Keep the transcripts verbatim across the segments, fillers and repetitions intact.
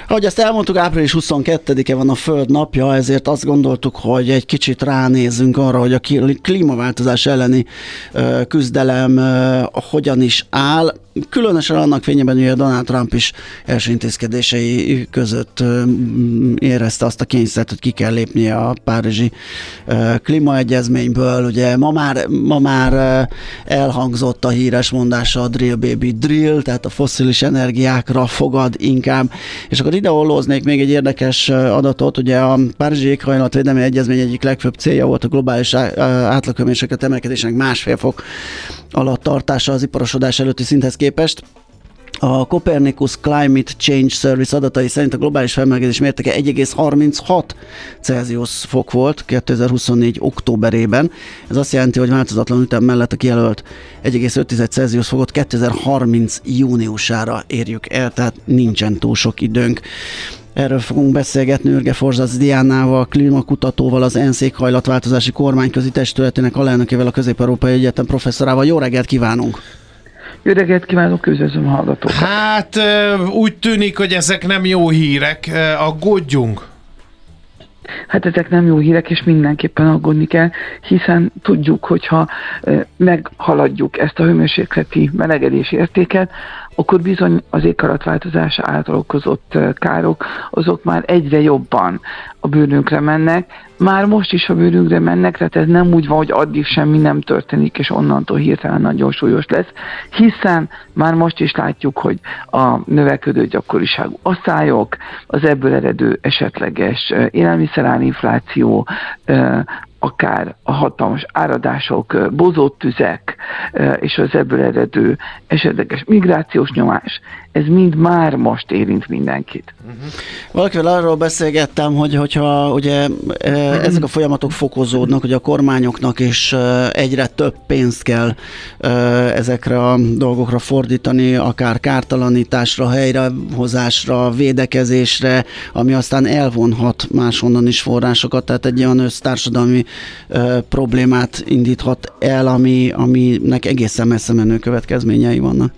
Ahogy ezt elmondtuk, április huszonkettedike van a Föld napja, ezért azt gondoltuk, hogy egy kicsit ránézzünk arra, hogy a klímaváltozás elleni küzdelem hogyan is áll. Különösen annak fényében, hogy a Donald Trump is első intézkedései között érezte azt a kényszert, hogy ki kell lépnie a párizsi klímaegyezményből. Ugye ma már, ma már elhangzott a híres mondása, a drill baby drill, tehát a fosszilis energiákra fogad inkább. És akkor ide ollóznék még egy érdekes adatot, ugye a Párizsi éghajlatvédelmi egyezmény egyik legfőbb célja volt a globális átlaghőmérséklet emelkedésének másfél fok alatt tartása az iparosodás előtti szinthez képest. A Copernicus Climate Change Service adatai szerint a globális felmelegedés mértéke egy egész harminchat Celsius fok volt kétezer-huszonnégy októberében. Ez azt jelenti, hogy változatlan ütem mellett a kijelölt egy egész öt Celsius fokot kétezer-harminc júniusára érjük el, tehát nincsen túl sok időnk. Erről fogunk beszélgetni Ürge Forzász Diánával, klímakutatóval, az ENSZ éghajlatváltozási kormányközi testületének alelnökével, a Közép-Európai Egyetem professzorával. Jó reggelt kívánunk! Jó reggelt kívánok, üdvözlöm a hallgatókat! Hát úgy tűnik, hogy ezek nem jó hírek. Aggódjunk? Hát ezek nem jó hírek, és mindenképpen aggódni kell, hiszen tudjuk, hogyha meghaladjuk ezt a hőmérsékleti melegedési értéket, akkor bizony az éghajlatváltozás által okozott károk, azok már egyre jobban a bőrünkre mennek. Már most is a bőrünkre mennek, tehát ez nem úgy van, hogy addig semmi nem történik, és onnantól hirtelen nagyon súlyos lesz, hiszen már most is látjuk, hogy a növekedő gyakoriságú asszályok, az ebből eredő esetleges élelmiszerárinfláció, akár a hatalmas áradások, bozóttüzek és az ebből eredő esetleges migrációs nyomás, ez mind már most érint mindenkit. Uh-huh. Valakivel arról beszélgettem, hogy hogyha ugye ezek a folyamatok fokozódnak, hogy a kormányoknak is egyre több pénzt kell ezekre a dolgokra fordítani, akár kártalanításra, helyrehozásra, védekezésre, ami aztán elvonhat máshonnan is forrásokat, tehát egy olyan össztársadalmi problémát indíthat el, ami, aminek egészen messze menő következményei vannak.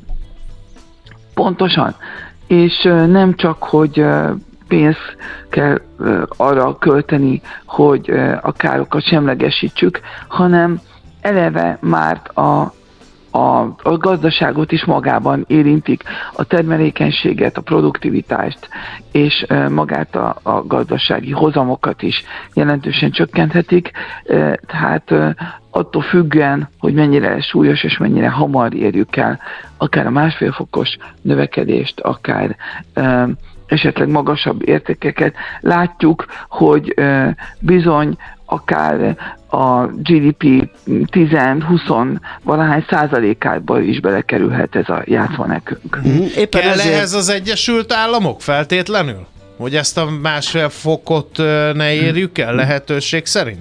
Pontosan. És nem csak, hogy pénzt kell arra költeni, hogy a károkat semlegesítsük, hanem eleve már a A, a gazdaságot is magában érintik, a termelékenységet, a produktivitást, és e, magát a, a gazdasági hozamokat is jelentősen csökkenthetik. E, tehát e, attól függően, hogy mennyire súlyos és mennyire hamar érjük el, akár a másfél fokos növekedést, akár e, esetleg magasabb értékeket, látjuk, hogy e, bizony akár a gé dé pé tíz-húsz valahány százalékából is belekerülhet ez a játszma nekünk. Mm-hmm. Éppen kell ezért... ehhez az Egyesült Államok feltétlenül? Hogy ezt a másfél fokot ne érjük el lehetőség szerint?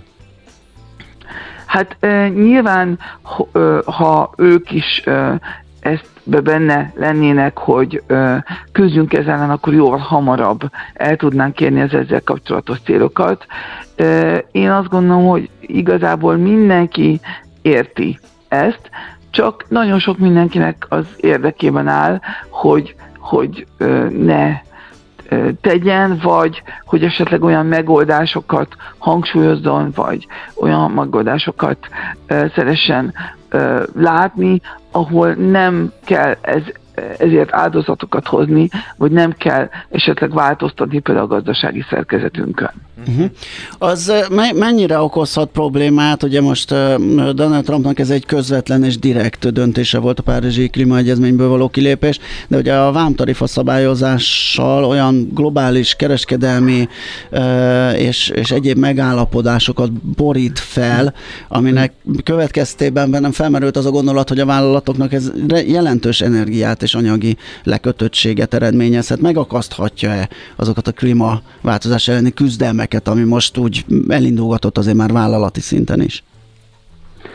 Hát e, nyilván, ha ők is e, ezt benne lennének, hogy e, küzdjünk ezzel ellen, akkor jóval hamarabb el tudnánk kérni az ezzel kapcsolatos célokat. E, én azt gondolom, hogy igazából mindenki érti ezt, csak nagyon sok mindenkinek az érdekében áll, hogy, hogy e, ne tegyen, vagy hogy esetleg olyan megoldásokat hangsúlyozzon, vagy olyan megoldásokat uh, szeressen uh, látni, ahol nem kell ez, ezért áldozatokat hozni, vagy nem kell esetleg változtatni például a gazdasági szerkezetünkön. Uh-huh. Az mennyire okozhat problémát? Ugye most Donald Trumpnak ez egy közvetlen és direkt döntése volt a Párizsi Klímaegyezményből való kilépés, de ugye a vámtarifa szabályozással olyan globális kereskedelmi és, és egyéb megállapodásokat borít fel, aminek következtében bennem felmerült az a gondolat, hogy a vállalatoknak ez jelentős energiát és anyagi lekötöttséget eredményezhet. Megakaszthatja-e azokat a klímaváltozás elleni küzdelmeket, ami most úgy elindulgatott azért már vállalati szinten is?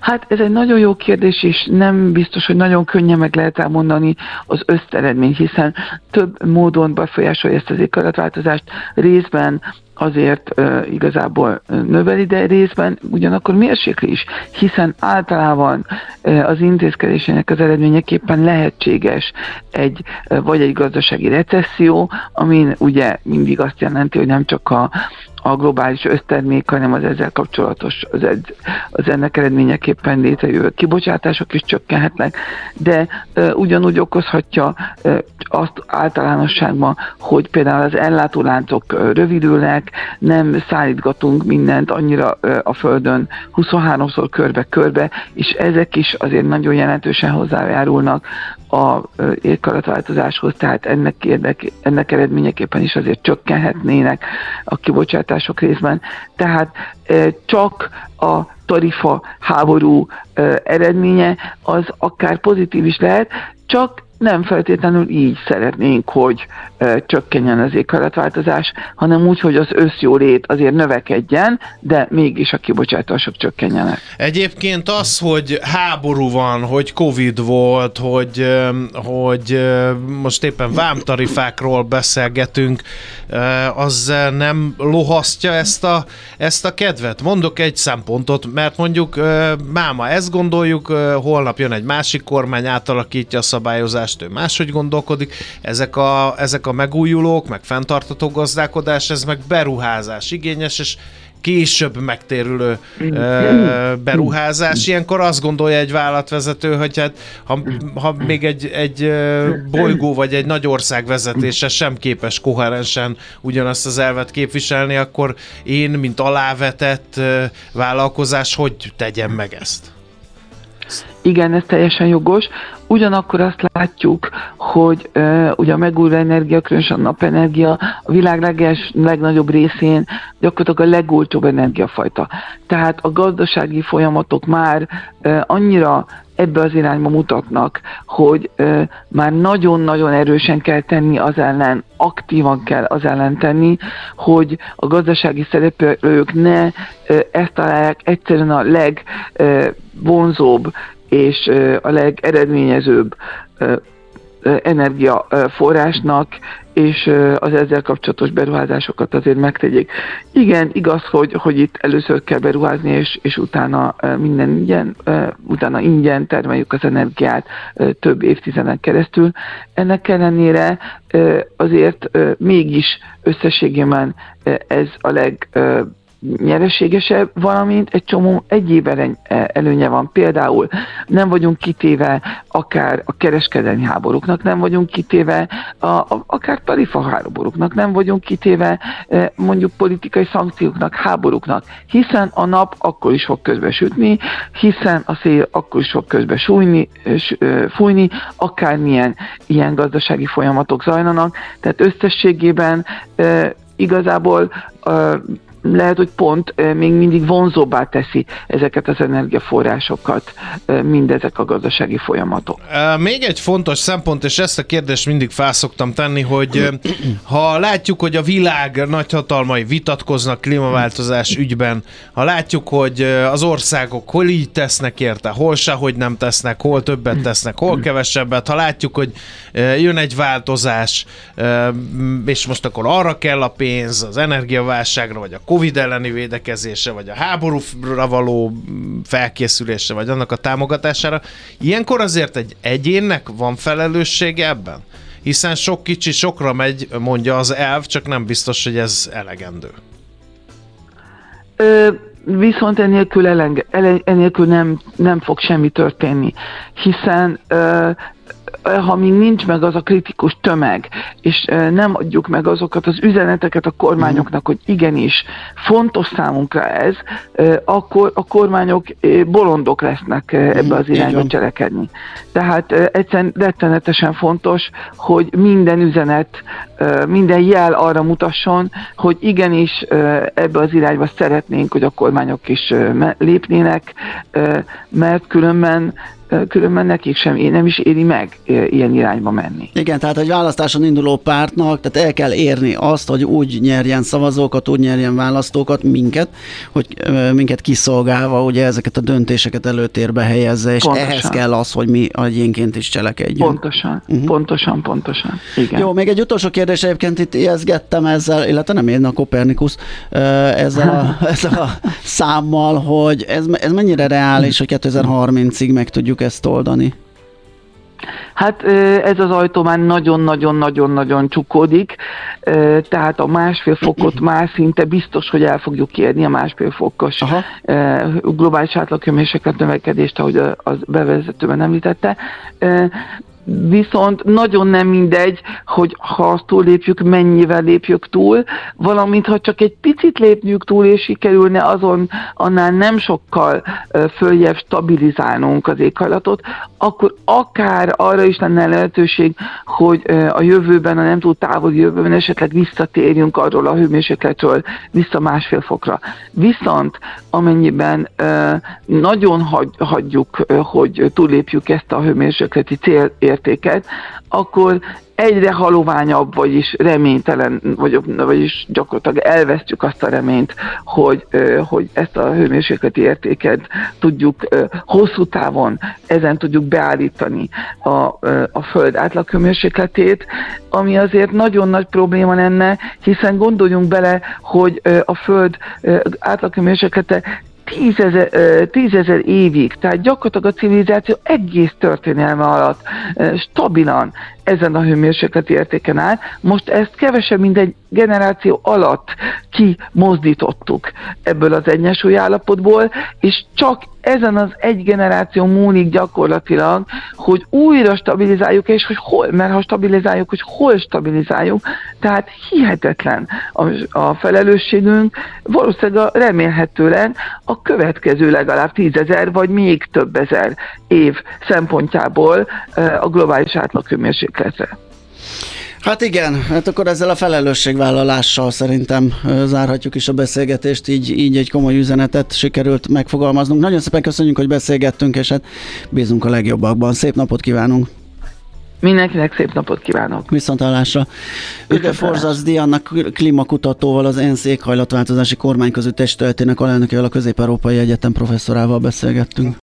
Hát ez egy nagyon jó kérdés, és nem biztos, hogy nagyon könnyen meg lehet elmondani az összeredményt, hiszen több módon befolyásolja ezt az éghajlatváltozást, részben azért uh, igazából növeli, de részben ugyanakkor mérsékli is, hiszen általában uh, az intézkedésének az eredményeképpen lehetséges egy, uh, vagy egy gazdasági recesszió, amin ugye mindig azt jelenti, hogy nem csak a a globális össztermék, hanem az ezzel kapcsolatos, az, az ennek eredményeképpen létrejövő kibocsátások is csökkenhetnek, de e, ugyanúgy okozhatja e, azt általánosságban, hogy például az ellátóláncok e, rövidülnek, nem szállítgatunk mindent annyira e, a Földön huszonháromszor körbe-körbe, és ezek is azért nagyon jelentősen hozzájárulnak a éghajlatváltozáshoz, tehát ennek, érdek, ennek eredményeképpen is azért csökkenhetnének a kibocsátások részben. Tehát csak a tarifa háború eredménye az akár pozitív is lehet, csak nem feltétlenül így szeretnénk, hogy e, csökkenjen az éghajlatváltozás, hanem úgy, hogy az összjólét azért növekedjen, de mégis a kibocsátások csökkenjenek. Egyébként az, hogy háború van, hogy Covid volt, hogy, hogy most éppen vámtarifákról beszélgetünk, az nem lohasztja ezt a, ezt a kedvet? Mondok egy szempontot, mert mondjuk máma ezt gondoljuk, holnap jön egy másik kormány, átalakítja a szabályozást, ő máshogy gondolkodik, ezek a, ezek a megújulók, meg fenntartható gazdálkodás, ez meg beruházás igényes, és később megtérülő ö, beruházás. Ilyenkor azt gondolja egy vállalatvezető, hogy hát, ha, ha még egy, egy bolygó vagy egy nagy ország vezetése sem képes koherensen ugyanazt az elvet képviselni, akkor én, mint alávetett vállalkozás, hogy tegyem meg ezt? Igen, ez teljesen jogos. Ugyanakkor azt látjuk, hogy uh, ugye a megújuló energia, különösen a napenergia a világ leges, legnagyobb részén gyakorlatilag a legolcsóbb energiafajta. Tehát a gazdasági folyamatok már uh, annyira ebbe az irányba mutatnak, hogy uh, már nagyon-nagyon erősen kell tenni az ellen, aktívan kell az ellen tenni, hogy a gazdasági szereplők ne uh, ezt találják egyszerűen a legvonzóbb uh, és a legeredményezőbb energiaforrásnak, és az ezzel kapcsolatos beruházásokat azért megtegyék. Igen, igaz, hogy, hogy itt először kell beruházni, és, és utána minden ingyen, utána ingyen termeljük az energiát több évtizeden keresztül. Ennek ellenére azért mégis összességében ez a leg nyereségesebb, valamint egy csomó egyéb előnye van. Például nem vagyunk kitéve akár a kereskedelmi háborúknak, nem vagyunk kitéve a, a, akár tarifaháborúknak, nem vagyunk kitéve mondjuk politikai szankcióknak, háborúknak, hiszen a nap akkor is fog közbe sütni, hiszen a szél akkor is fog közbe sújni, fújni, akármilyen ilyen gazdasági folyamatok zajlanak. Tehát összességében igazából lehet, hogy pont még mindig vonzóbbá teszi ezeket az energiaforrásokat mindezek a gazdasági folyamatok. Még egy fontos szempont, és ezt a kérdést mindig fel szoktam tenni, hogy ha látjuk, hogy a világ nagyhatalmai vitatkoznak klímaváltozás ügyben, ha látjuk, hogy az országok hol így tesznek érte, hol sehogy nem tesznek, hol többet tesznek, hol kevesebbet, ha látjuk, hogy jön egy változás, és most akkor arra kell a pénz, az energiaválságra, vagy a Covid elleni védekezésre, vagy a háborúra való felkészülésre, vagy annak a támogatására. Ilyenkor azért egy egyénnek van felelőssége ebben? Hiszen sok kicsi sokra megy, mondja az elv, csak nem biztos, hogy ez elegendő. Ö, viszont enélkül, elenge, enélkül nem, nem fog semmi történni, hiszen ö, ha még nincs meg az a kritikus tömeg, és nem adjuk meg azokat az üzeneteket a kormányoknak, hogy igenis fontos számunkra ez, akkor a kormányok bolondok lesznek ebbe az irányba cselekedni. Tehát egyszerűen rettenetesen fontos, hogy minden üzenet, minden jel arra mutasson, hogy igenis ebbe az irányba szeretnénk, hogy a kormányok is lépnének, mert különben különben nekik sem, én nem is éri meg ilyen irányba menni. Igen, tehát egy választáson induló pártnak, tehát el kell érni azt, hogy úgy nyerjen szavazókat, úgy nyerjen választókat, minket, hogy minket kiszolgálva ugye ezeket a döntéseket előtérbe helyezze, és pontosan. Ehhez kell az, hogy mi egyénként is cselekedjünk. Pontosan, uh-huh. pontosan, pontosan. Igen. Jó, még egy utolsó kérdés, egyébként itt ijeszgettem ezzel, illetve nem én, a Kopernikus, ezzel a, ezzel a számmal, hogy ez, ez mennyire reális, hogy kétezer-harmincig meg tudjuk ezt oldani? Hát ez az ajtó már nagyon-nagyon-nagyon-nagyon csukódik, tehát a másfél fokot már szinte biztos, hogy el fogjuk érni, a másfél fokos Aha. globális átlaghőmérséklet növekedést, ahogy az bevezetőben említette. Viszont nagyon nem mindegy, hogy ha azt túllépjük, mennyivel lépjük túl, valamint ha csak egy picit lépjük túl, és sikerülne azon annál nem sokkal följebb stabilizálnunk az éghajlatot, akkor akár arra is lenne lehetőség, hogy a jövőben, a nem túl távoli jövőben esetleg visszatérjünk arról a hőmérsékletről vissza másfél fokra. Viszont amennyiben nagyon hagyjuk, hogy túllépjük ezt a hőmérsékleti célértéket, akkor egyre haloványabb, vagyis reménytelen, vagy, vagyis gyakorlatilag elvesztjük azt a reményt, hogy, hogy ezt a hőmérsékleti értéket tudjuk hosszú távon, ezen tudjuk beállítani a, a Föld átlaghőmérsékletét, ami azért nagyon nagy probléma lenne, hiszen gondoljunk bele, hogy a Föld átlaghőmérséklete tízezer, tízezer évig, tehát gyakorlatilag a civilizáció egész történelme alatt stabilan ezen a hőmérsékleti értéken áll. Most ezt kevesebb, mint egy generáció alatt kimozdítottuk ebből az egyensúly állapotból, és csak ezen az egy generáció múlik gyakorlatilag, hogy újra stabilizáljuk, és hogy hol, mert ha stabilizáljuk, hogy hol stabilizáljuk, tehát hihetetlen a, a felelősségünk, valószínűleg a, remélhetően a következő legalább tízezer, vagy még több ezer év szempontjából a globális átlaghőmérsékletre. Hát igen, hát akkor ezzel a felelősségvállalással szerintem zárhatjuk is a beszélgetést, így, így egy komoly üzenetet sikerült megfogalmaznunk. Nagyon szépen köszönjük, hogy beszélgettünk, és hát bízunk a legjobbakban. Szép napot kívánunk! Mindenkinek szép napot kívánok! Viszonthallásra! Üdve Forzasz Diannak, klímakutatóval, az ENSZ éghajlatváltozási kormányközi testületének alelnökével, a Közép-Európai Egyetem professzorával beszélgettünk.